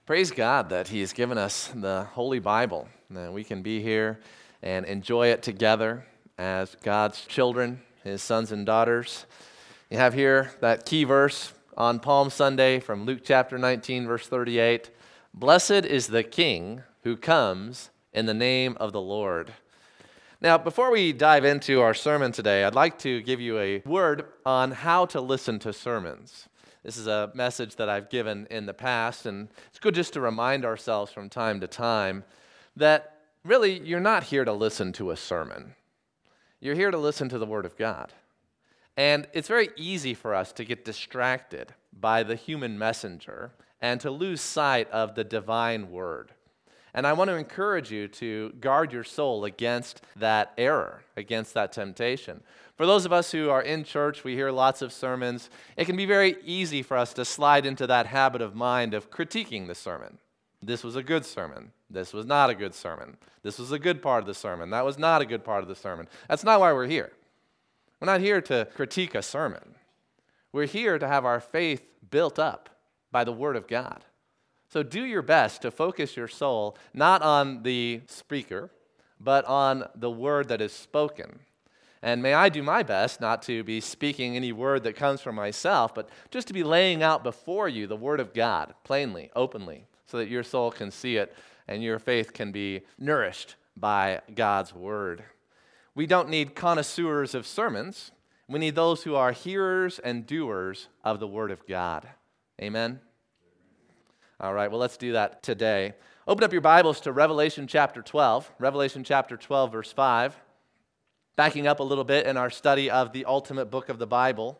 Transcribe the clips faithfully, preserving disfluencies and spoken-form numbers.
Praise God that He has given us the Holy Bible, that we can be here and enjoy it together as God's children, His sons and daughters. You have here that key verse on Palm Sunday from Luke chapter nineteen, verse thirty-eight. Blessed is the King who comes in the name of the Lord. Now, before we dive into our sermon today, I'd like to give you a word on how to listen to sermons. This is a message that I've given in the past, and it's good just to remind ourselves from time to time that really you're not here to listen to a sermon. You're here to listen to the Word of God. And it's very easy for us to get distracted by the human messenger and to lose sight of the divine Word. And I want to encourage you to guard your soul against that error, against that temptation. For those of us who are in church, we hear lots of sermons. It can be very easy for us to slide into that habit of mind of critiquing the sermon. This was a good sermon. This was not a good sermon. This was a good part of the sermon. That was not a good part of the sermon. That's not why we're here. We're not here to critique a sermon. We're here to have our faith built up by the Word of God. So do your best to focus your soul not on the speaker, but on the word that is spoken. And may I do my best not to be speaking any word that comes from myself, but just to be laying out before you the Word of God, plainly, openly, so that your soul can see it and your faith can be nourished by God's Word. We don't need connoisseurs of sermons. We need those who are hearers and doers of the Word of God. Amen? All right, well, let's do that today. Open up your Bibles to Revelation chapter twelve. Revelation chapter twelve, verse five. Backing up a little bit in our study of the ultimate book of the Bible.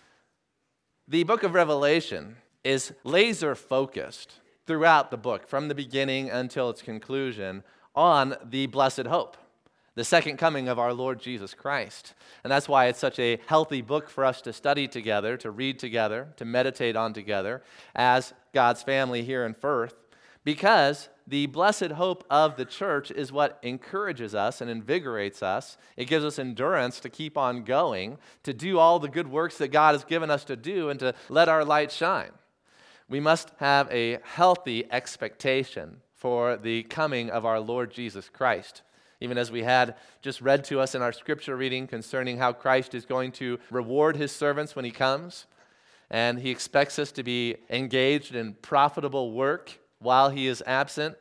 The book of Revelation is laser-focused throughout the book, from the beginning until its conclusion, on the blessed hope, the second coming of our Lord Jesus Christ. And that's why it's such a healthy book for us to study together, to read together, to meditate on together as God's family here in Firth, because the blessed hope of the church is what encourages us and invigorates us. It gives us endurance to keep on going, to do all the good works that God has given us to do, and to let our light shine. We must have a healthy expectation for the coming of our Lord Jesus Christ. Even as we had just read to us in our scripture reading concerning how Christ is going to reward His servants when He comes, and He expects us to be engaged in profitable work while He is absent.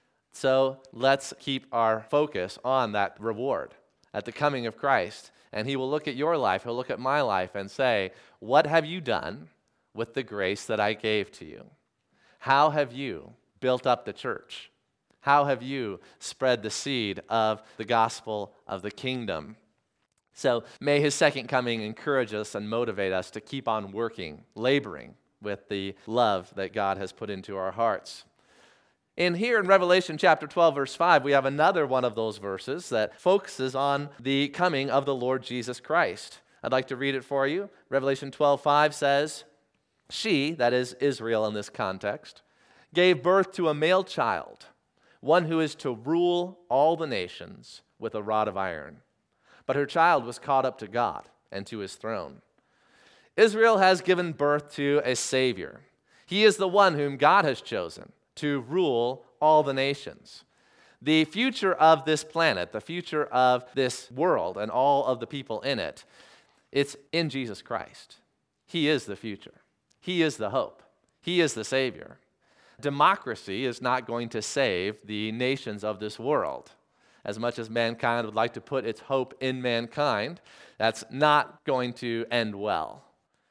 So let's keep our focus on that reward at the coming of Christ. And He will look at your life, He'll look at my life and say, what have you done with the grace that I gave to you? How have you built up the church? How have you spread the seed of the gospel of the kingdom? So may His second coming encourage us and motivate us to keep on working, laboring with the love that God has put into our hearts. In here in Revelation chapter twelve, verse five, we have another one of those verses that focuses on the coming of the Lord Jesus Christ. I'd like to read it for you. Revelation twelve five says, "She," that is Israel in this context, "gave birth to a male child, one who is to rule all the nations with a rod of iron. But her child was caught up to God and to His throne." Israel has given birth to a Savior. He is the one whom God has chosen to rule all the nations. The future of this planet, the future of this world and all of the people in it, it's in Jesus Christ. He is the future. He is the hope. He is the Savior. Democracy is not going to save the nations of this world. As much as mankind would like to put its hope in mankind, that's not going to end well.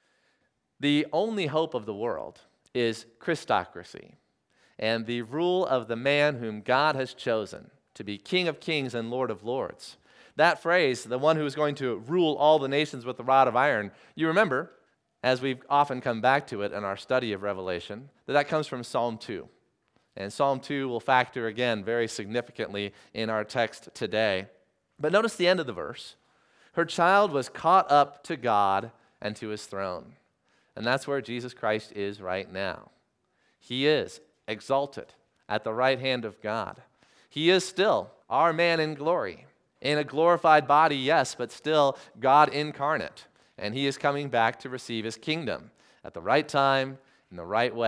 The only hope of the world is Christocracy and the rule of the man whom God has chosen to be King of Kings and Lord of Lords. That phrase, the one who is going to rule all the nations with the rod of iron, you remember, as we've often come back to it in our study of Revelation, that that comes from Psalm two. And Psalm two will factor again very significantly in our text today. But notice the end of the verse. Her child was caught up to God and to His throne. And that's where Jesus Christ is right now. He is exalted at the right hand of God. He is still our man in glory. In a glorified body, yes, but still God incarnate. And He is coming back to receive His kingdom at the right time, in the right way,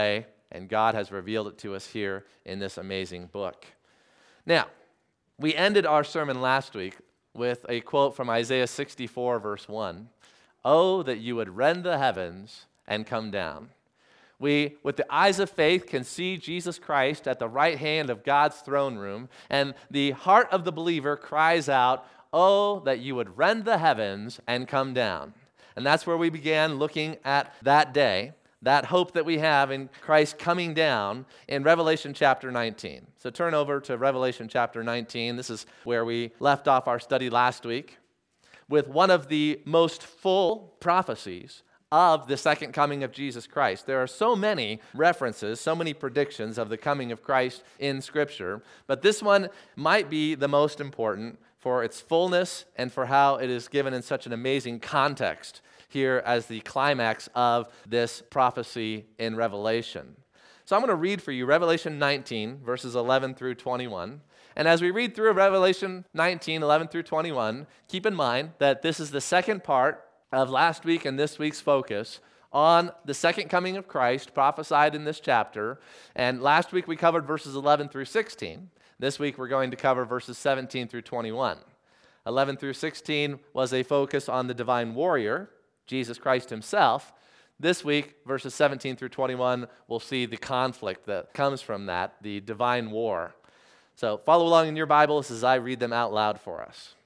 and God has revealed it to us here in this amazing book. Now, we ended our sermon last week with a quote from Isaiah sixty-four, verse one. "Oh, that you would rend the heavens and come down." We, with the eyes of faith, can see Jesus Christ at the right hand of God's throne room, and the heart of the believer cries out, "Oh, that you would rend the heavens and come down." And that's where we began looking at that day, that hope that we have in Christ coming down in Revelation chapter nineteen. So turn over to Revelation chapter nineteen. This is where we left off our study last week with one of the most full prophecies of the second coming of Jesus Christ. There are so many references, so many predictions of the coming of Christ in Scripture, but this one might be the most important for its fullness and for how it is given in such an amazing context here as the climax of this prophecy in Revelation. So I'm going to read for you Revelation nineteen, verses eleven through twenty-one. And as we read through Revelation nineteen, eleven through twenty-one, keep in mind that this is the second part of last week and this week's focus on the second coming of Christ prophesied in this chapter. And last week we covered verses eleven through sixteen. This week we're going to cover verses seventeen through twenty-one. eleven through sixteen was a focus on the divine warrior, Jesus Christ himself. This week, verses seventeen through twenty-one, we'll see the conflict that comes from that, the divine war. So follow along in your Bibles as I read them out loud for us.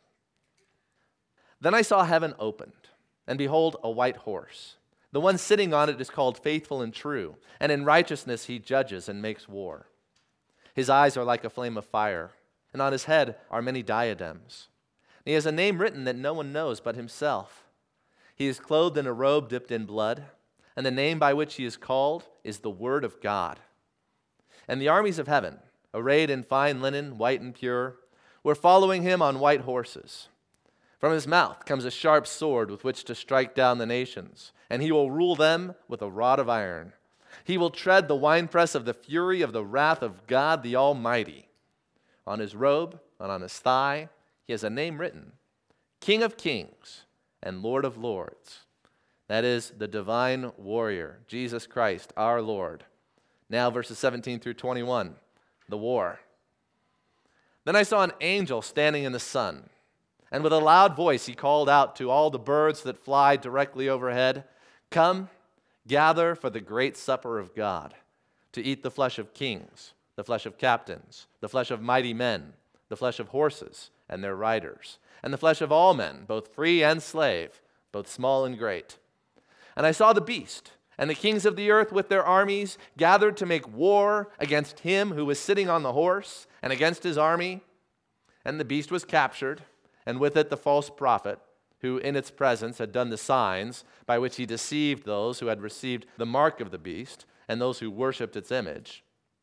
"Then I saw heaven opened, and behold, a white horse. The one sitting on it is called Faithful and True, and in righteousness he judges and makes war. His eyes are like a flame of fire, and on his head are many diadems. He has a name written that no one knows but himself. He is clothed in a robe dipped in blood, and the name by which he is called is the Word of God. And the armies of heaven, arrayed in fine linen, white and pure, were following him on white horses. From his mouth comes a sharp sword with which to strike down the nations, and he will rule them with a rod of iron. He will tread the winepress of the fury of the wrath of God the Almighty. On his robe and on his thigh he has a name written, King of Kings and Lord of Lords." That is the divine warrior, Jesus Christ, our Lord. Now verses seventeen through twenty-one, the war. "Then I saw an angel standing in the sun, and with a loud voice he called out to all the birds that fly directly overhead, 'Come, gather for the great supper of God, to eat the flesh of kings, the flesh of captains, the flesh of mighty men, the flesh of horses and their riders, and the flesh of all men, both free and slave, both small and great.' And I saw the beast, and the kings of the earth with their armies gathered to make war against him who was sitting on the horse and against his army. And the beast was captured, and with it the false prophet, who in its presence had done the signs by which he deceived those who had received the mark of the beast and those who worshipped its image.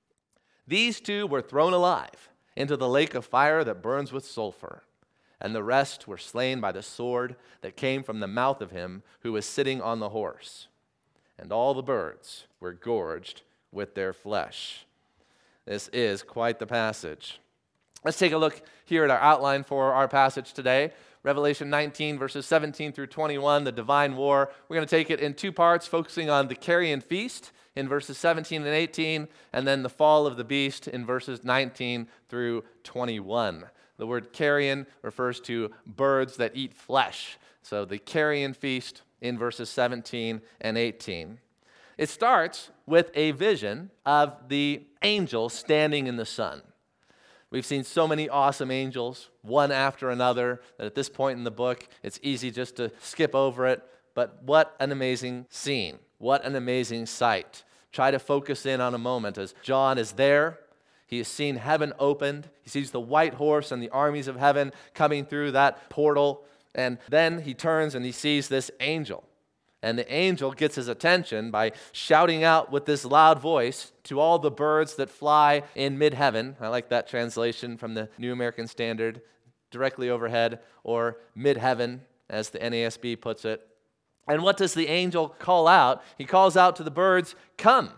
These two were thrown alive into the lake of fire that burns with sulfur, and the rest were slain by the sword that came from the mouth of him who was sitting on the horse. And all the birds were gorged with their flesh." This is quite the passage. Let's take a look here at our outline for our passage today. Revelation nineteen, verses seventeen through twenty-one, the divine war. We're going to take it in two parts, focusing on the carrion feast in verses seventeen and eighteen, and then the fall of the beast in verses nineteen through twenty-one. The word carrion refers to birds that eat flesh. So the carrion feast in verses seventeen and eighteen. It starts with a vision of the angel standing in the sun. We've seen so many awesome angels, one after another, that at this point in the book, it's easy just to skip over it. But what an amazing scene. What an amazing sight. Try to focus in on a moment as John is there. He has seen heaven opened. He sees the white horse and the armies of heaven coming through that portal. And then he turns and he sees this angel. And the angel gets his attention by shouting out with this loud voice to all the birds that fly in mid-heaven. I like that translation from the New American Standard, directly overhead, or mid-heaven, as the N A S B puts it. And what does the angel call out? He calls out to the birds, "Come,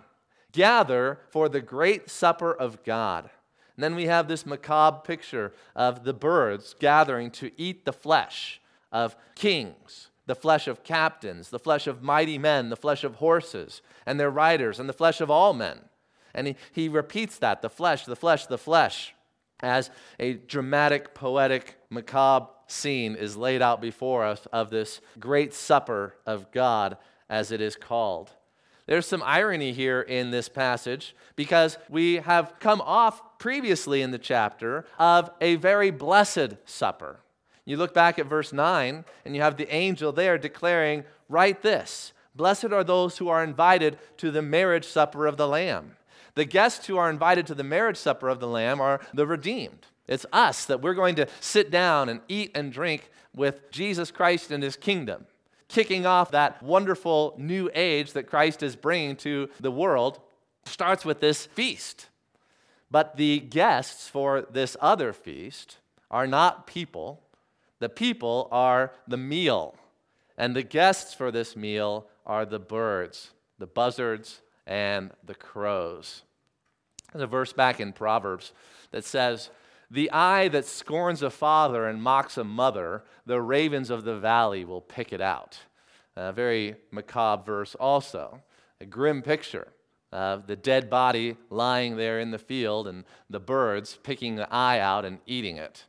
gather for the great supper of God." And then we have this macabre picture of the birds gathering to eat the flesh of kings, the flesh of captains, the flesh of mighty men, the flesh of horses and their riders, and the flesh of all men. And he, he repeats that, the flesh, the flesh, the flesh, as a dramatic, poetic, macabre scene is laid out before us of this great supper of God, as it is called. There's some irony here in this passage because we have come off previously in the chapter of a very blessed supper. You look back at verse nine, and you have the angel there declaring, "Write this, blessed are those who are invited to the marriage supper of the Lamb." The guests who are invited to the marriage supper of the Lamb are the redeemed. It's us that we're going to sit down and eat and drink with Jesus Christ and his kingdom, kicking off that wonderful new age that Christ is bringing to the world. Starts with this feast. But the guests for this other feast are not people. The people are the meal. And the guests for this meal are the birds, the buzzards, and the crows. There's a verse back in Proverbs that says, "The eye that scorns a father and mocks a mother, the ravens of the valley will pick it out." A very macabre verse also. A grim picture of the dead body lying there in the field and the birds picking the eye out and eating it.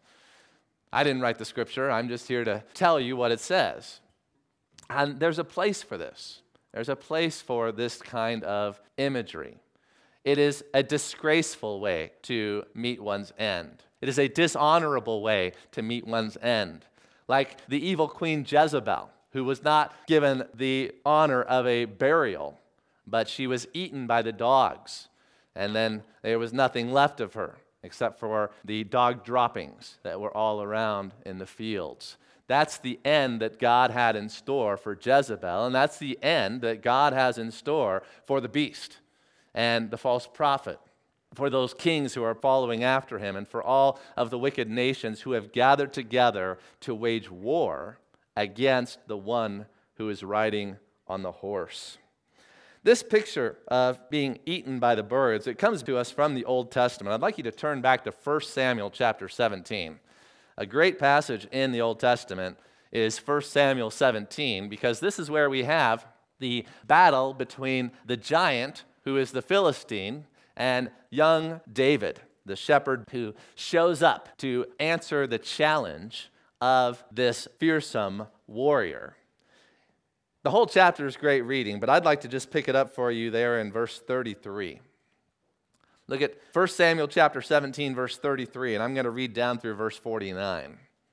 I didn't write the scripture. I'm just here to tell you what it says. And there's a place for this. There's a place for this kind of imagery. It is a disgraceful way to meet one's end. It is a dishonorable way to meet one's end. Like the evil queen Jezebel, who was not given the honor of a burial, but she was eaten by the dogs. And then there was nothing left of her except for the dog droppings that were all around in the fields. That's the end that God had in store for Jezebel, and that's the end that God has in store for the beast and the false prophet, for those kings who are following after him, and for all of the wicked nations who have gathered together to wage war against the one who is riding on the horse. This picture of being eaten by the birds, it comes to us from the Old Testament. I'd like you to turn back to First Samuel chapter seventeen. A great passage in the Old Testament is First Samuel seventeen, because this is where we have the battle between the giant, who is the Philistine, and young David, the shepherd who shows up to answer the challenge of this fearsome warrior. The whole chapter is great reading, but I'd like to just pick it up for you there in verse thirty-three. Look at First Samuel chapter seventeen, verse thirty-three, and I'm going to read down through verse forty-nine.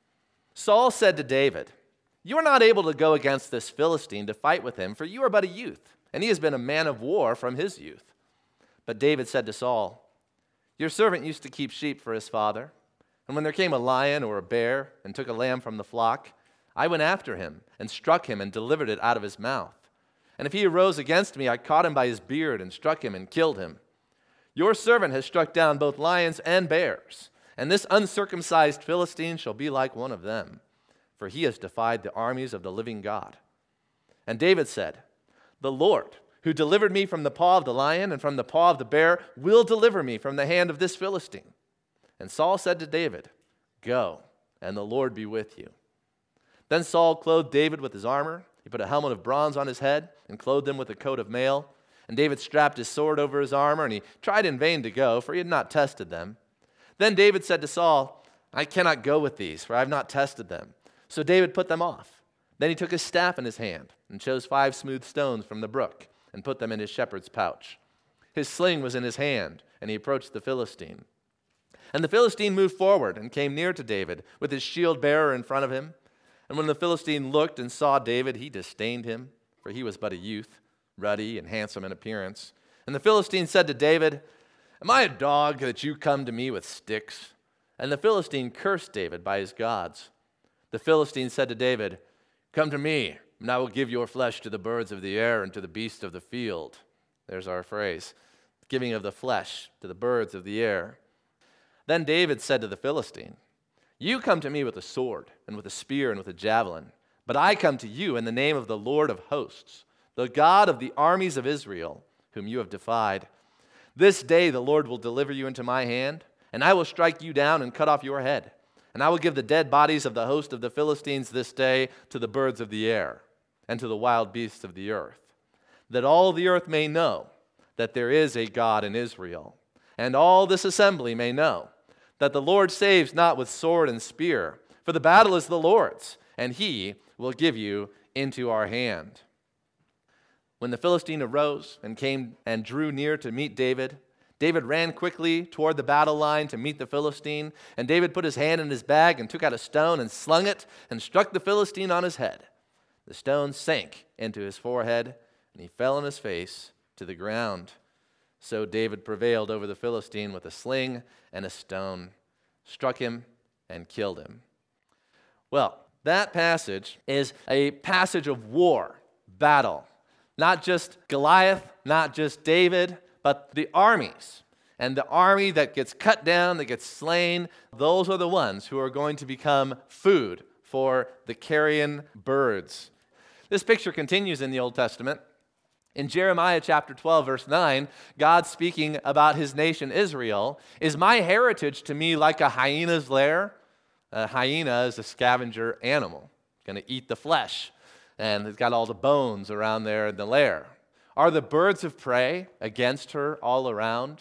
Saul said to David, "You are not able to go against this Philistine to fight with him, for you are but a youth, and he has been a man of war from his youth." But David said to Saul, "Your servant used to keep sheep for his father, and when there came a lion or a bear and took a lamb from the flock, I went after him and struck him and delivered it out of his mouth. And if he arose against me, I caught him by his beard and struck him and killed him. Your servant has struck down both lions and bears, and this uncircumcised Philistine shall be like one of them, for he has defied the armies of the living God." And David said, "The Lord, who delivered me from the paw of the lion and from the paw of the bear, will deliver me from the hand of this Philistine." And Saul said to David, "Go, and the Lord be with you." Then Saul clothed David with his armor. He put a helmet of bronze on his head and clothed him with a coat of mail. And David strapped his sword over his armor, and he tried in vain to go, for he had not tested them. Then David said to Saul, "I cannot go with these, for I have not tested them." So David put them off. Then he took his staff in his hand and chose five smooth stones from the brook and put them in his shepherd's pouch. His sling was in his hand, and he approached the Philistine. And the Philistine moved forward and came near to David with his shield bearer in front of him. And when the Philistine looked and saw David, he disdained him, for he was but a youth, ruddy and handsome in appearance. And the Philistine said to David, "Am I a dog that you come to me with sticks?" And the Philistine cursed David by his gods. The Philistine said to David, "Come to me, and I will give your flesh to the birds of the air and to the beasts of the field." There's our phrase, giving of the flesh to the birds of the air. Then David said to the Philistine, "You come to me with a sword and with a spear and with a javelin, but I come to you in the name of the Lord of hosts, the God of the armies of Israel, whom you have defied. This day the Lord will deliver you into my hand, and I will strike you down and cut off your head. And I will give the dead bodies of the host of the Philistines this day to the birds of the air and to the wild beasts of the earth, that all the earth may know that there is a God in Israel, and all this assembly may know that the Lord saves not with sword and spear, for the battle is the Lord's, and he will give you into our hand." When the Philistine arose and came and drew near to meet David, David ran quickly toward the battle line to meet the Philistine, and David put his hand in his bag and took out a stone and slung it and struck the Philistine on his head. The stone sank into his forehead, and he fell on his face to the ground. So David prevailed over the Philistine with a sling and a stone, struck him and killed him. Well, that passage is a passage of war, battle. Not just Goliath, not just David, but the armies. And the army that gets cut down, that gets slain, those are the ones who are going to become food for the carrion birds. This picture continues in the Old Testament. In Jeremiah chapter twelve, verse nine, God speaking about his nation Israel, "Is my heritage to me like a hyena's lair?" A hyena is a scavenger animal, going to eat the flesh, and it's got all the bones around there in the lair. "Are the birds of prey against her all around?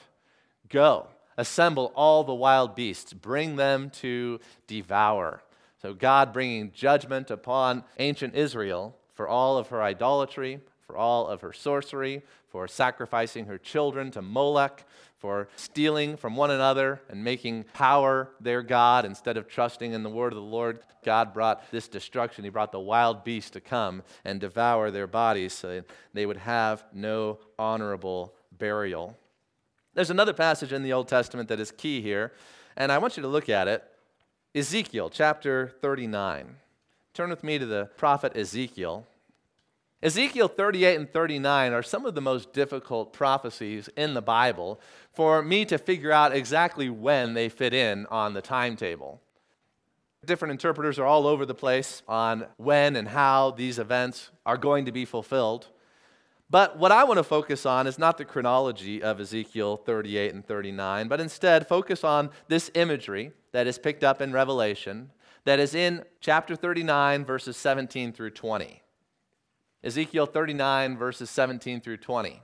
Go, assemble all the wild beasts, bring them to devour." So God bringing judgment upon ancient Israel for all of her idolatry, for all of her sorcery, for sacrificing her children to Molech, for stealing from one another and making power their God instead of trusting in the word of the Lord. God brought this destruction. He brought the wild beast to come and devour their bodies so they would have no honorable burial. There's another passage in the Old Testament that is key here, and I want you to look at it. Ezekiel chapter thirty-nine. Turn with me to the prophet Ezekiel. Ezekiel thirty-eight and thirty-nine are some of the most difficult prophecies in the Bible for me to figure out exactly when they fit in on the timetable. Different interpreters are all over the place on when and how these events are going to be fulfilled. But what I want to focus on is not the chronology of Ezekiel thirty-eight and thirty-nine, but instead focus on this imagery that is picked up in Revelation that is in chapter thirty-nine, verses seventeen through twenty. Ezekiel thirty-nine, verses seventeen through twenty.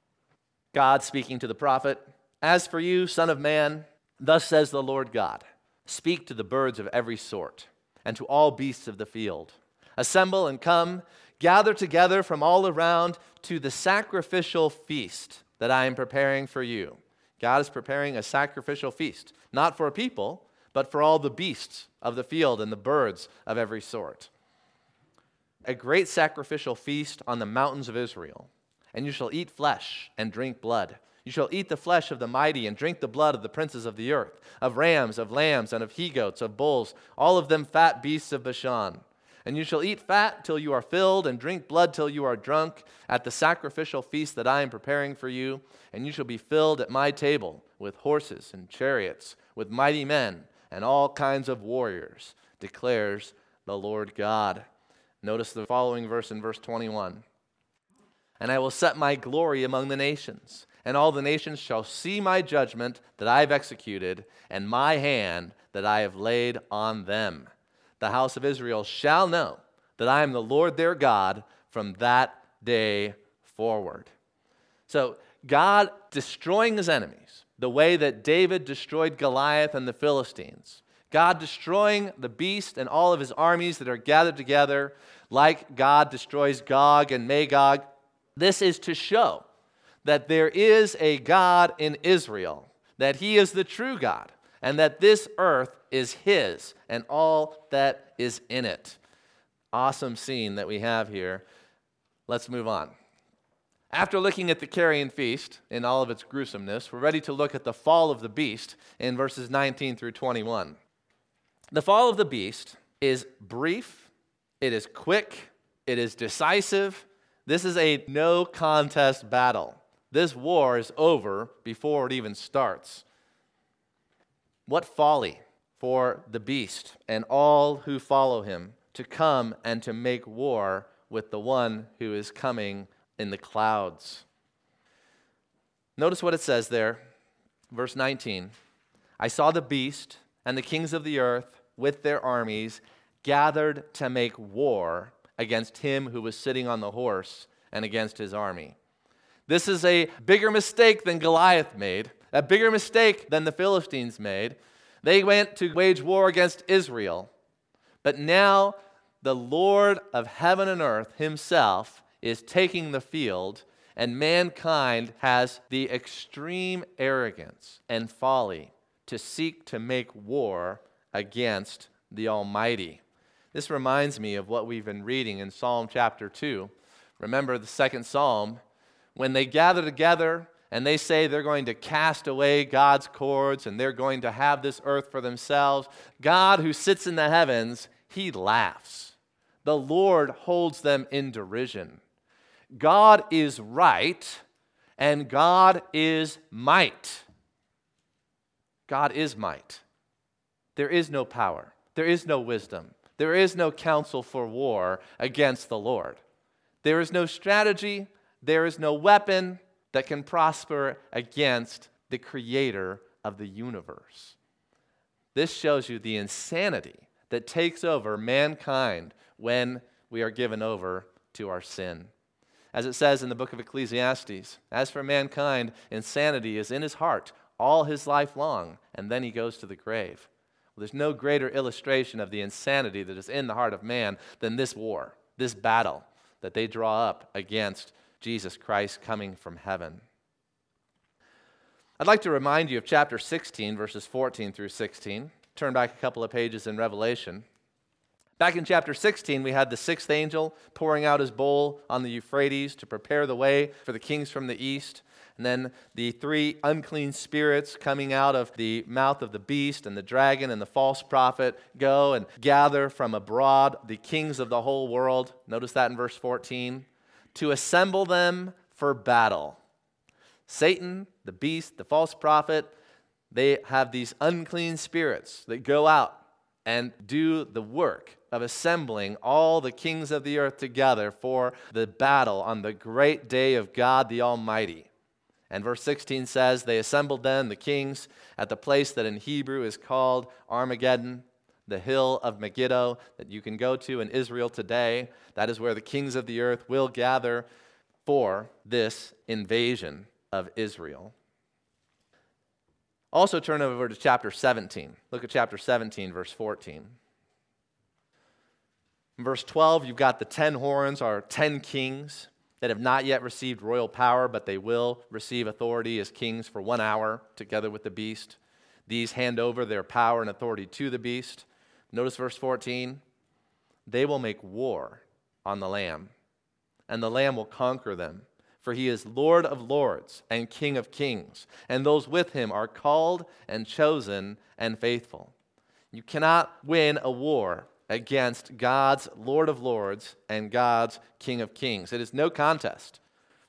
God speaking to the prophet, "As for you, son of man, thus says the Lord God, speak to the birds of every sort, and to all beasts of the field. Assemble and come, gather together from all around to the sacrificial feast that I am preparing for you." God is preparing a sacrificial feast, not for people, but for all the beasts of the field and the birds of every sort. "A great sacrificial feast on the mountains of Israel, and you shall eat flesh and drink blood. You shall eat the flesh of the mighty and drink the blood of the princes of the earth, of rams, of lambs, and of he-goats, of bulls, all of them fat beasts of Bashan. And you shall eat fat till you are filled, and drink blood till you are drunk, at the sacrificial feast that I am preparing for you. And you shall be filled at my table with horses and chariots, with mighty men, and all kinds of warriors, declares the Lord God." Notice the following verse in verse twenty-one. "And I will set my glory among the nations, and all the nations shall see my judgment that I have executed, and my hand that I have laid on them. The house of Israel shall know that I am the Lord their God from that day forward." So God destroying his enemies, the way that David destroyed Goliath and the Philistines. God destroying the beast and all of his armies that are gathered together, like God destroys Gog and Magog. This is to show that there is a God in Israel, that he is the true God, and that this earth is his and all that is in it. Awesome scene that we have here. Let's move on. After looking at the carrion feast in all of its gruesomeness, we're ready to look at the fall of the beast in verses nineteen through twenty-one. The fall of the beast is brief, it is quick, it is decisive. This is a no contest battle. This war is over before it even starts. What folly for the beast and all who follow him to come and to make war with the one who is coming in the clouds. Notice what it says there, verse nineteen. "I saw the beast and the kings of the earth with their armies gathered to make war against him who was sitting on the horse and against his army. This is a bigger mistake than Goliath made, a bigger mistake than the Philistines made. They went to wage war against Israel. But now the Lord of heaven and earth himself is taking the field, and mankind has the extreme arrogance and folly to seek to make war against the Almighty. This reminds me of what we've been reading in Psalm chapter two. Remember the second Psalm, when they gather together and they say they're going to cast away God's cords and they're going to have this earth for themselves, God who sits in the heavens, he laughs. The Lord holds them in derision. God is right and God is might. God is might. There is no power. There is no wisdom. There is no counsel for war against the Lord. There is no strategy. There is no weapon that can prosper against the creator of the universe. This shows you the insanity that takes over mankind when we are given over to our sin. As it says in the book of Ecclesiastes, as for mankind, insanity is in his heart all his life long, and then he goes to the grave. Well, there's no greater illustration of the insanity that is in the heart of man than this war, this battle that they draw up against Jesus Christ coming from heaven. I'd like to remind you of chapter sixteen, verses fourteen through sixteen. Turn back a couple of pages in Revelation. Back in chapter sixteen, we had the sixth angel pouring out his bowl on the Euphrates to prepare the way for the kings from the east. And then the three unclean spirits coming out of the mouth of the beast and the dragon and the false prophet go and gather from abroad the kings of the whole world. Notice that in verse fourteen. To assemble them for battle. Satan, the beast, the false prophet, they have these unclean spirits that go out and do the work of assembling all the kings of the earth together for the battle on the great day of God the Almighty. And verse sixteen says, they assembled then the kings at the place that in Hebrew is called Armageddon, the hill of Megiddo that you can go to in Israel today. That is where the kings of the earth will gather for this invasion of Israel. Also turn over to chapter seventeen. Look at chapter seventeen, verse fourteen. In verse twelve, you've got the ten horns, are ten kings that have not yet received royal power, but they will receive authority as kings for one hour together with the beast. These hand over their power and authority to the beast. Notice verse fourteen. They will make war on the Lamb, and the Lamb will conquer them. For he is Lord of lords and King of kings, and those with him are called and chosen and faithful. You cannot win a war against God's Lord of lords and God's King of kings. It is no contest.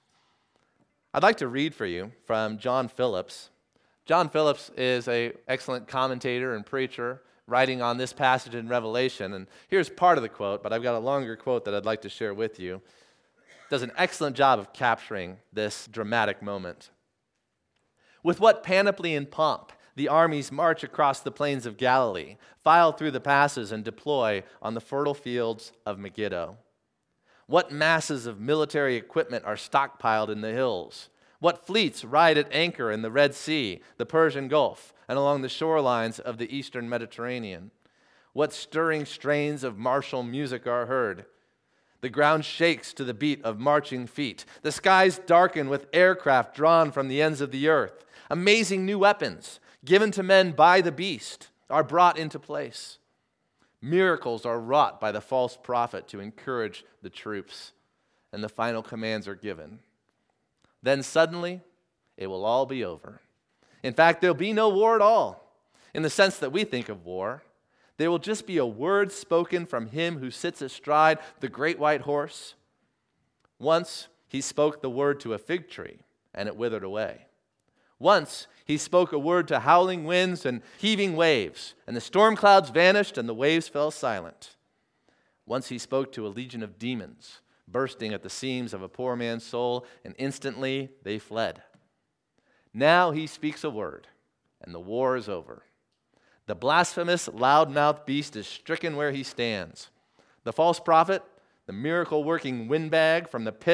I'd like to read for you from John Phillips. John Phillips is an excellent commentator and preacher writing on this passage in Revelation. And here's part of the quote, but I've got a longer quote that I'd like to share with you. Does an excellent job of capturing this dramatic moment. With what panoply and pomp the armies march across the plains of Galilee, file through the passes, and deploy on the fertile fields of Megiddo. What masses of military equipment are stockpiled in the hills? What fleets ride at anchor in the Red Sea, the Persian Gulf, and along the shorelines of the eastern Mediterranean? What stirring strains of martial music are heard? The ground shakes to the beat of marching feet. The skies darken with aircraft drawn from the ends of the earth. Amazing new weapons, given to men by the beast, are brought into place. Miracles are wrought by the false prophet to encourage the troops, and the final commands are given. Then suddenly, it will all be over. In fact, there'll be no war at all, in the sense that we think of war. There will just be a word spoken from him who sits astride the great white horse. Once he spoke the word to a fig tree, and it withered away. Once he spoke a word to howling winds and heaving waves, and the storm clouds vanished and the waves fell silent. Once he spoke to a legion of demons, bursting at the seams of a poor man's soul, and instantly they fled. Now he speaks a word, and the war is over. The blasphemous, loud-mouthed beast is stricken where he stands. The false prophet, the miracle-working windbag from the pit,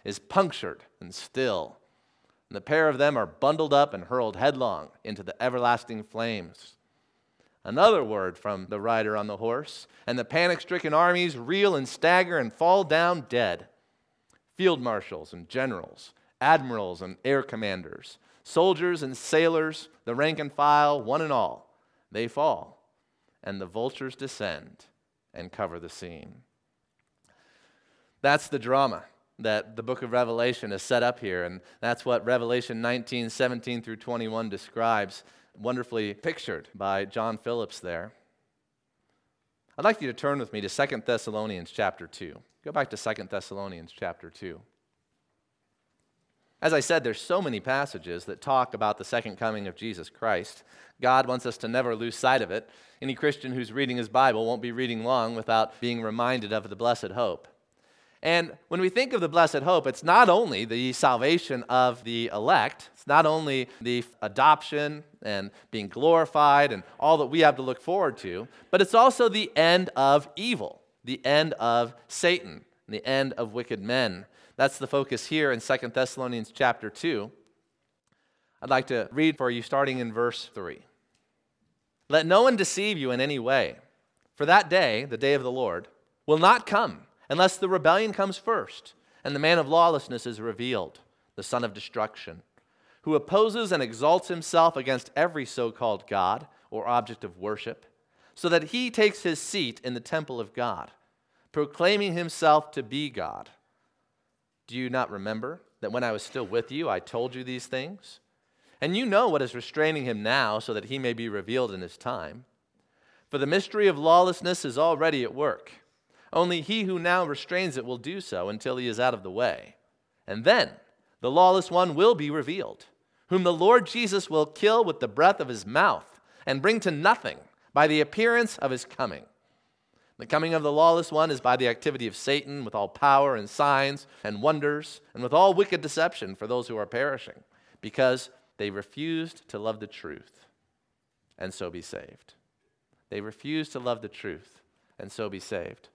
is punctured and still. And the pair of them are bundled up and hurled headlong into the everlasting flames. Another word from the rider on the horse, and the panic-stricken armies reel and stagger and fall down dead. Field marshals and generals, admirals and air commanders, soldiers and sailors, the rank and file, one and all, they fall, and the vultures descend and cover the scene. That's the drama that the book of Revelation is set up here, and that's what Revelation nineteen, seventeen through twenty-one describes, wonderfully pictured by John Phillips there. I'd like you to turn with me to Second Thessalonians chapter two. Go back to Second Thessalonians chapter two. As I said, there's so many passages that talk about the second coming of Jesus Christ. God wants us to never lose sight of it. Any Christian who's reading his Bible won't be reading long without being reminded of the blessed hope. And when we think of the blessed hope, it's not only the salvation of the elect, it's not only the adoption and being glorified and all that we have to look forward to, but it's also the end of evil, the end of Satan, the end of wicked men. That's the focus here in Second Thessalonians chapter two. I'd like to read for you starting in verse three. Let no one deceive you in any way, for that day, the day of the Lord, will not come unless the rebellion comes first, and the man of lawlessness is revealed, the son of destruction, who opposes and exalts himself against every so-called God or object of worship, so that he takes his seat in the temple of God, proclaiming himself to be God. Do you not remember that when I was still with you, I told you these things? And you know what is restraining him now, so that he may be revealed in his time. For the mystery of lawlessness is already at work. Only he who now restrains it will do so until he is out of the way. And then the lawless one will be revealed, whom the Lord Jesus will kill with the breath of his mouth and bring to nothing by the appearance of his coming. The coming of the lawless one is by the activity of Satan, with all power and signs and wonders, and with all wicked deception for those who are perishing, because they refused to love the truth and so be saved. They refused to love the truth and so be saved.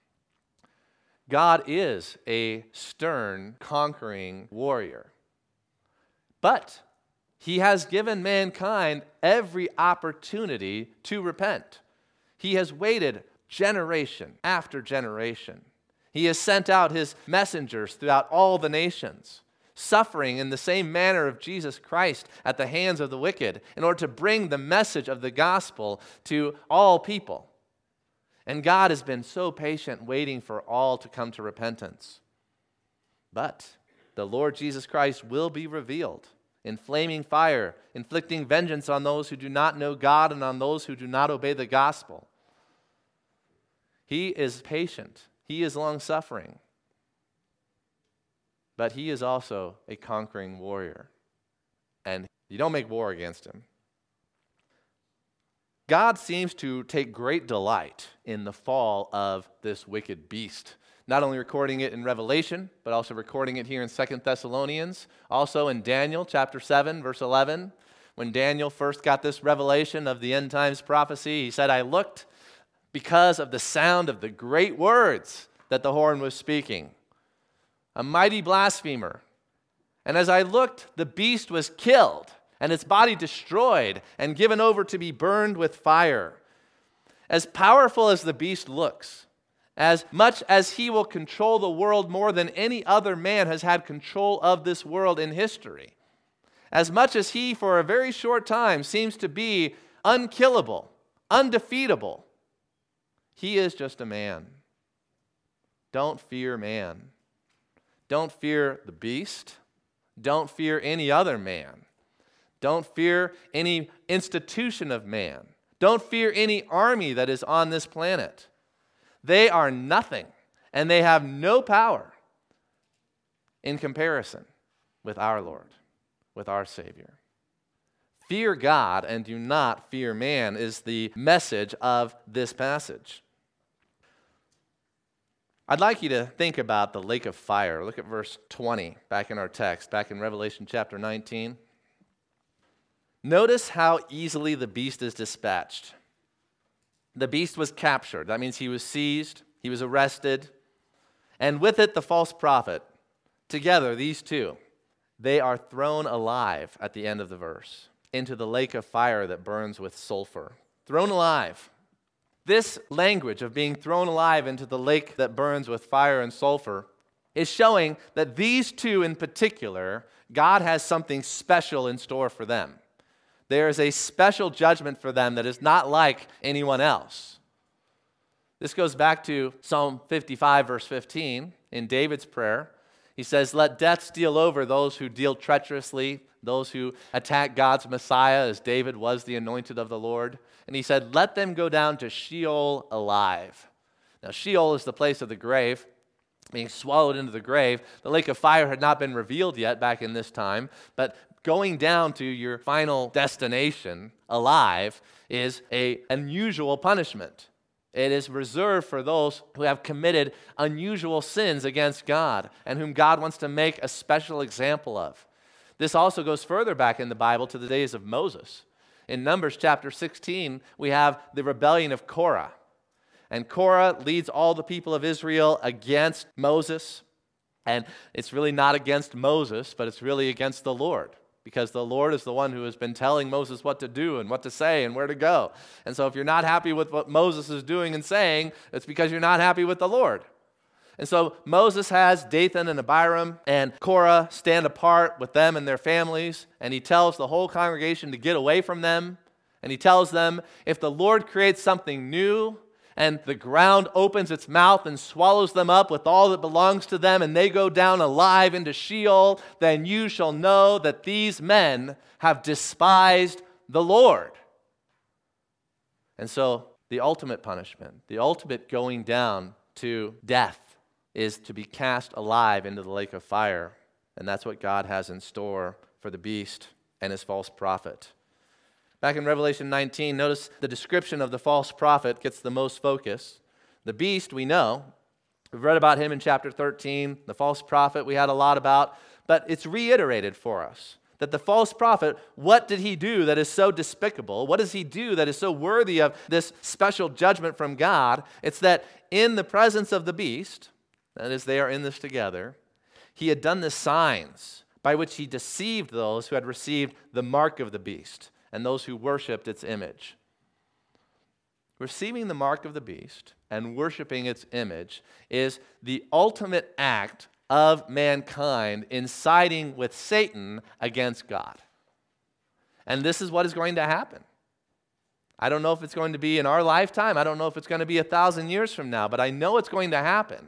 God is a stern, conquering warrior, but he has given mankind every opportunity to repent. He has waited generation after generation. He has sent out his messengers throughout all the nations, suffering in the same manner of Jesus Christ at the hands of the wicked in order to bring the message of the gospel to all people. And God has been so patient, waiting for all to come to repentance. But the Lord Jesus Christ will be revealed in flaming fire, inflicting vengeance on those who do not know God and on those who do not obey the gospel. He is patient. He is long-suffering. But he is also a conquering warrior. And you don't make war against him. God seems to take great delight in the fall of this wicked beast. Not only recording it in Revelation, but also recording it here in Second Thessalonians. Also in Daniel chapter seven, verse eleven. When Daniel first got this revelation of the end times prophecy, he said, I looked because of the sound of the great words that the horn was speaking. A mighty blasphemer. And as I looked, the beast was killed, and its body destroyed and given over to be burned with fire. As powerful as the beast looks, as much as he will control the world more than any other man has had control of this world in history, as much as he for a very short time seems to be unkillable, undefeatable, he is just a man. Don't fear man. Don't fear the beast. Don't fear any other man. Don't fear any institution of man. Don't fear any army that is on this planet. They are nothing, and they have no power in comparison with our Lord, with our Savior. Fear God and do not fear man is the message of this passage. I'd like you to think about the lake of fire. Look at verse twenty back in our text, back in Revelation chapter nineteen. Notice how easily the beast is dispatched. The beast was captured. That means he was seized, he was arrested, and with it the false prophet, Together, these two, they are thrown alive at the end of the verse into the lake of fire that burns with sulfur. Thrown alive. This language of being thrown alive into the lake that burns with fire and sulfur is showing that these two in particular, God has something special in store for them. There is a special judgment for them that is not like anyone else. This goes back to Psalm fifty-five, verse fifteen, in David's prayer. He says, "Let death steal over those who deal treacherously, those who attack God's Messiah, as David was the anointed of the Lord." And he said, "Let them go down to Sheol alive." Now, Sheol is the place of the grave, being swallowed into the grave. The lake of fire had not been revealed yet back in this time, but going down to your final destination alive is an unusual punishment. It is reserved for those who have committed unusual sins against God and whom God wants to make a special example of. This also goes further back in the Bible to the days of Moses. In Numbers chapter sixteen, we have the rebellion of Korah. And Korah leads all the people of Israel against Moses. And it's really not against Moses, but it's really against the Lord, because the Lord is the one who has been telling Moses what to do and what to say and where to go. And so if you're not happy with what Moses is doing and saying, it's because you're not happy with the Lord. And so Moses has Dathan and Abiram and Korah stand apart with them and their families, and he tells the whole congregation to get away from them. And he tells them, if the Lord creates something new, and the ground opens its mouth and swallows them up with all that belongs to them, and they go down alive into Sheol, then you shall know that these men have despised the Lord. And so the ultimate punishment, the ultimate going down to death, is to be cast alive into the lake of fire. And that's what God has in store for the beast and his false prophet. Back in Revelation nineteen, notice the description of the false prophet gets the most focus. The beast, we know. We've read about him in chapter thirteen. The false prophet we had a lot about. But it's reiterated for us that the false prophet, what did he do that is so despicable? What does he do that is so worthy of this special judgment from God? It's that in the presence of the beast, that is, they are in this together, he had done the signs by which he deceived those who had received the mark of the beast and those who worshiped its image. Receiving the mark of the beast and worshiping its image is the ultimate act of mankind in siding with Satan against God. And this is what is going to happen. I don't know if it's going to be in our lifetime. I don't know if it's going to be a thousand years from now, but I know it's going to happen.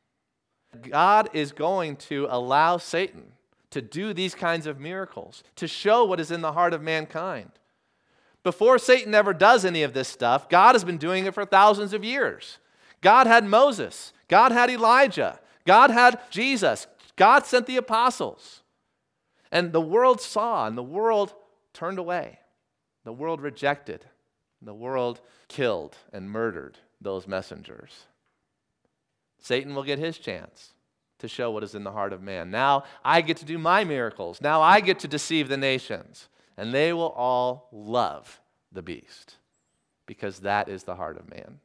God is going to allow Satan to do these kinds of miracles, to show what is in the heart of mankind. Before Satan ever does any of this stuff, God has been doing it for thousands of years. God had Moses. God had Elijah. God had Jesus. God sent the apostles. And the world saw, and the world turned away. The world rejected. The world killed and murdered those messengers. Satan will get his chance to show what is in the heart of man. Now I get to do my miracles. Now I get to deceive the nations. And they will all love the beast, because that is the heart of man.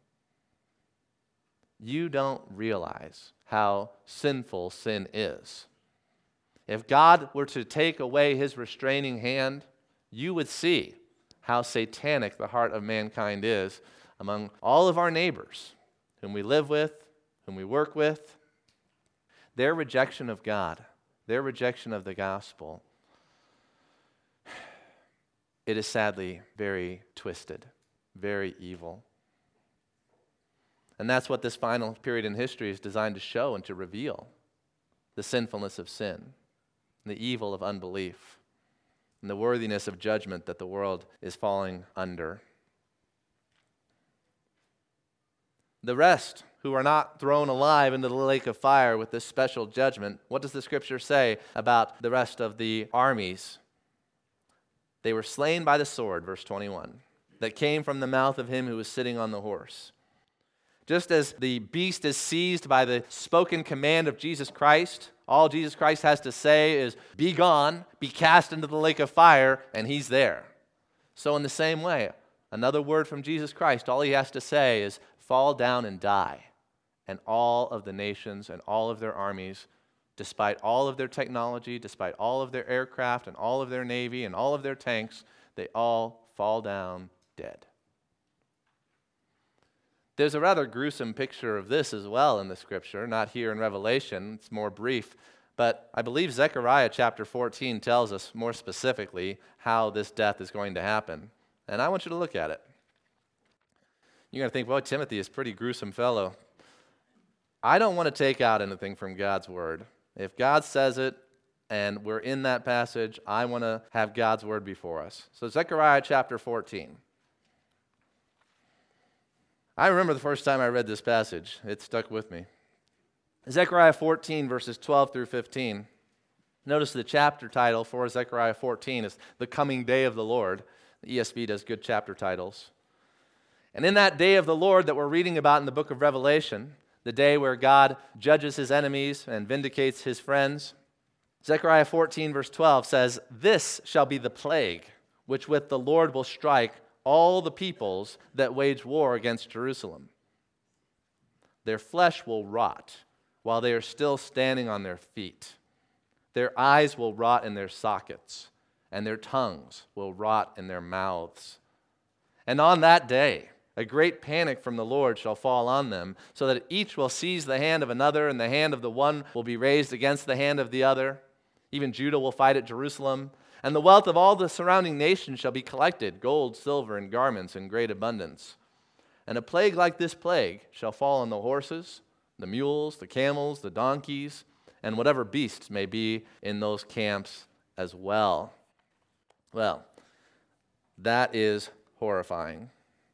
You don't realize how sinful sin is. If God were to take away his restraining hand, you would see how satanic the heart of mankind is among all of our neighbors, whom we live with, whom we work with. Their rejection of God, their rejection of the gospel, it is sadly very twisted, very evil. And that's what this final period in history is designed to show and to reveal: the sinfulness of sin, the evil of unbelief, and the worthiness of judgment that the world is falling under. The rest who are not thrown alive into the lake of fire with this special judgment, what does the scripture say about the rest of the armies? They were slain by the sword, verse twenty-one, that came from the mouth of him who was sitting on the horse. Just as the beast is seized by the spoken command of Jesus Christ, all Jesus Christ has to say is, "Be gone, be cast into the lake of fire," and he's there. So in the same way, another word from Jesus Christ, all he has to say is, "Fall down and die." And all of the nations and all of their armies despite all of their technology, despite all of their aircraft and all of their navy and all of their tanks, they all fall down dead. There's a rather gruesome picture of this as well in the scripture, not here in Revelation, it's more brief, but I believe Zechariah chapter fourteen tells us more specifically how this death is going to happen. And I want you to look at it. You're going to think, well, Timothy is a pretty gruesome fellow. I don't want to take out anything from God's word. If God says it and we're in that passage, I want to have God's word before us. So Zechariah chapter fourteen. I remember the first time I read this passage. It stuck with me. Zechariah fourteen, verses twelve through fifteen. Notice the chapter title for Zechariah fourteen is The Coming Day of the Lord. The E S V does good chapter titles. And in that day of the Lord that we're reading about in the book of Revelation, the day where God judges his enemies and vindicates his friends, Zechariah fourteen, verse twelve says, "This shall be the plague which with the Lord will strike all the peoples that wage war against Jerusalem. Their flesh will rot while they are still standing on their feet. Their eyes will rot in their sockets, and their tongues will rot in their mouths. And on that day, a great panic from the Lord shall fall on them, so that each will seize the hand of another, and the hand of the one will be raised against the hand of the other. Even Judah will fight at Jerusalem. And the wealth of all the surrounding nations shall be collected, gold, silver, and garments in great abundance. And a plague like this plague shall fall on the horses, the mules, the camels, the donkeys, and whatever beasts may be in those camps as well." Well, that is horrifying.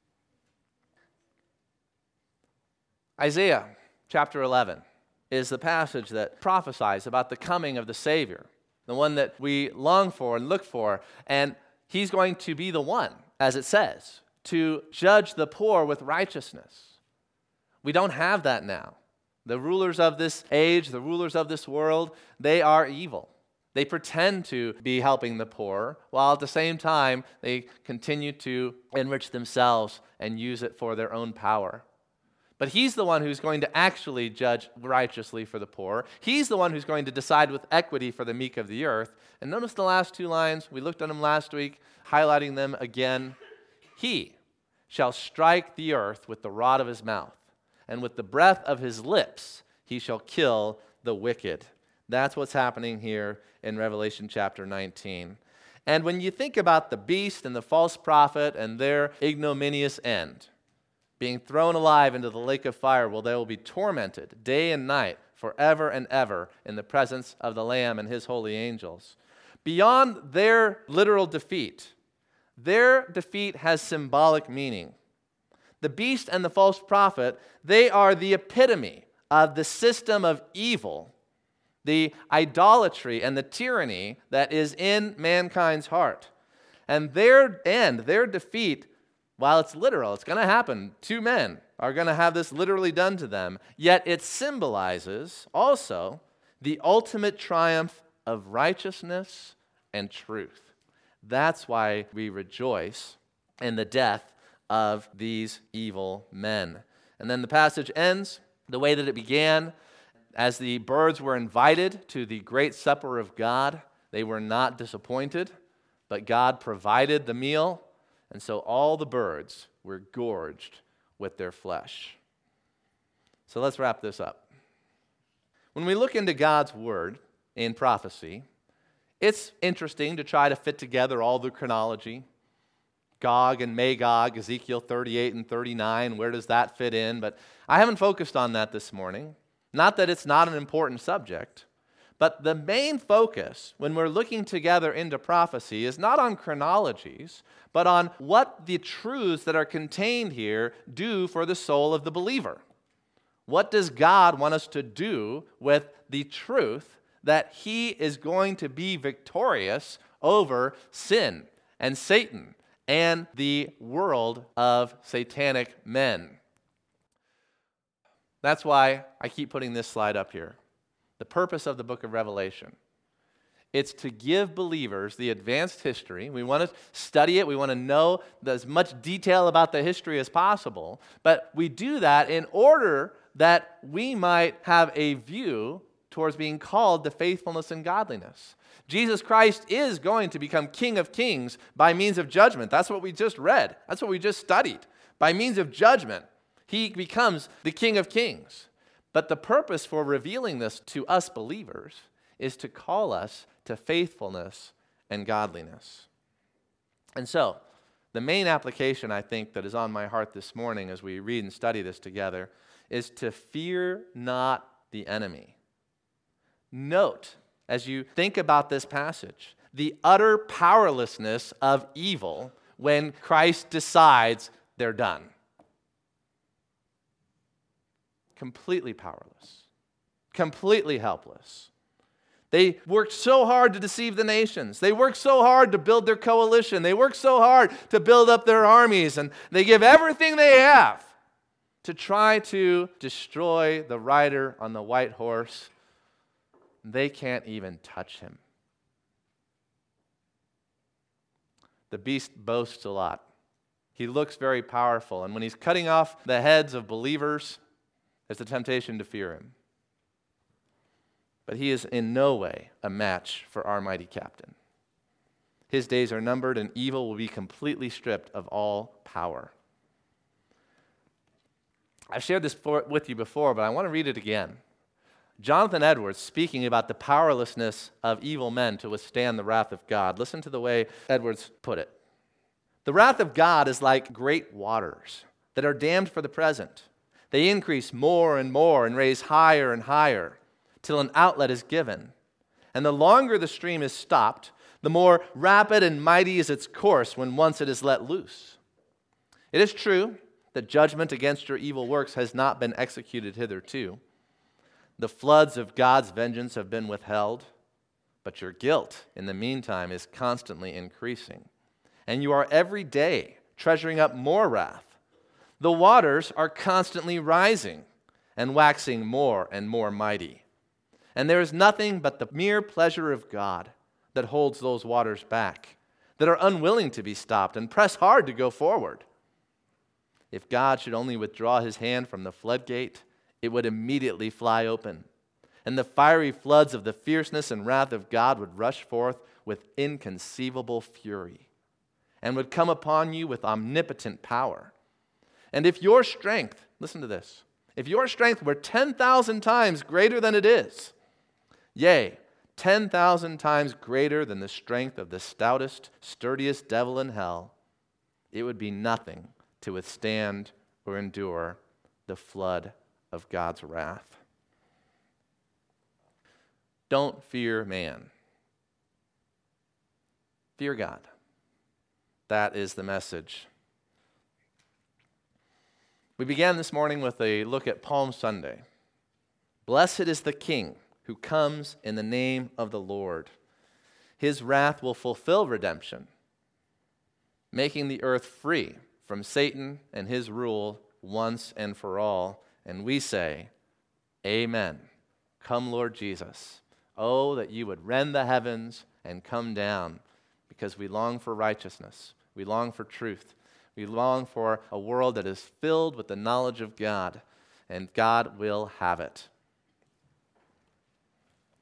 Isaiah chapter eleven is the passage that prophesies about the coming of the Savior, the one that we long for and look for, and he's going to be the one, as it says, to judge the poor with righteousness. We don't have that now. The rulers of this age, the rulers of this world, they are evil. They pretend to be helping the poor, while at the same time they continue to enrich themselves and use it for their own power. But he's the one who's going to actually judge righteously for the poor. He's the one who's going to decide with equity for the meek of the earth. And notice the last two lines. We looked at them last week, highlighting them again. "He shall strike the earth with the rod of his mouth, and with the breath of his lips he shall kill the wicked." That's what's happening here in Revelation chapter nineteen. And when you think about the beast and the false prophet and their ignominious end, being thrown alive into the lake of fire, well, they will be tormented day and night forever and ever in the presence of the Lamb and his holy angels. Beyond their literal defeat, their defeat has symbolic meaning. The beast and the false prophet, they are the epitome of the system of evil, the idolatry and the tyranny that is in mankind's heart. And their end, their defeat, while it's literal, it's going to happen. Two men are going to have this literally done to them. Yet it symbolizes also the ultimate triumph of righteousness and truth. That's why we rejoice in the death of these evil men. And then the passage ends the way that it began. As the birds were invited to the great supper of God, they were not disappointed, but God provided the meal. And so all the birds were gorged with their flesh. So let's wrap this up. When we look into God's word in prophecy, it's interesting to try to fit together all the chronology. Gog and Magog, Ezekiel thirty-eight and thirty-nine, where does that fit in? But I haven't focused on that this morning. Not that it's not an important subject, but the main focus when we're looking together into prophecy is not on chronologies, but on what the truths that are contained here do for the soul of the believer. What does God want us to do with the truth that he is going to be victorious over sin and Satan and the world of satanic men? That's why I keep putting this slide up here. The purpose of the book of Revelation. It's to give believers the advanced history. We want to study it. We want to know as much detail about the history as possible. But we do that in order that we might have a view towards being called to faithfulness and godliness. Jesus Christ is going to become King of Kings by means of judgment. That's what we just read. That's what we just studied. By means of judgment, he becomes the King of Kings. But the purpose for revealing this to us believers is to call us to faithfulness and godliness. And so, the main application, I think, that is on my heart this morning as we read and study this together is to fear not the enemy. Note, as you think about this passage, the utter powerlessness of evil when Christ decides they're done. Completely powerless. Completely helpless. They worked so hard to deceive the nations. They worked so hard to build their coalition. They worked so hard to build up their armies. And they give everything they have to try to destroy the rider on the white horse. They can't even touch him. The beast boasts a lot. He looks very powerful. And when he's cutting off the heads of believers, there's the temptation to fear him. But he is in no way a match for our mighty captain. His days are numbered, and evil will be completely stripped of all power. I've shared this for, with you before, but I want to read it again. Jonathan Edwards, speaking about the powerlessness of evil men to withstand the wrath of God. Listen to the way Edwards put it. The wrath of God is like great waters that are dammed for the present. They increase more and more and raise higher and higher till an outlet is given. And the longer the stream is stopped, the more rapid and mighty is its course when once it is let loose. It is true that judgment against your evil works has not been executed hitherto. The floods of God's vengeance have been withheld, but your guilt in the meantime is constantly increasing. And you are every day treasuring up more wrath. The waters are constantly rising and waxing more and more mighty. And there is nothing but the mere pleasure of God that holds those waters back, that are unwilling to be stopped and press hard to go forward. If God should only withdraw his hand from the floodgate, it would immediately fly open, and the fiery floods of the fierceness and wrath of God would rush forth with inconceivable fury, and would come upon you with omnipotent power. And if your strength, listen to this, if your strength were ten thousand times greater than it is, yea, ten thousand times greater than the strength of the stoutest, sturdiest devil in hell, it would be nothing to withstand or endure the flood of God's wrath. Don't fear man. Fear God. That is the message. We began this morning with a look at Palm Sunday. Blessed is the King who comes in the name of the Lord. His wrath will fulfill redemption, making the earth free from Satan and his rule once and for all. And we say, Amen. Come, Lord Jesus. Oh, that you would rend the heavens and come down, because we long for righteousness. We long for truth. We long for a world that is filled with the knowledge of God, and God will have it.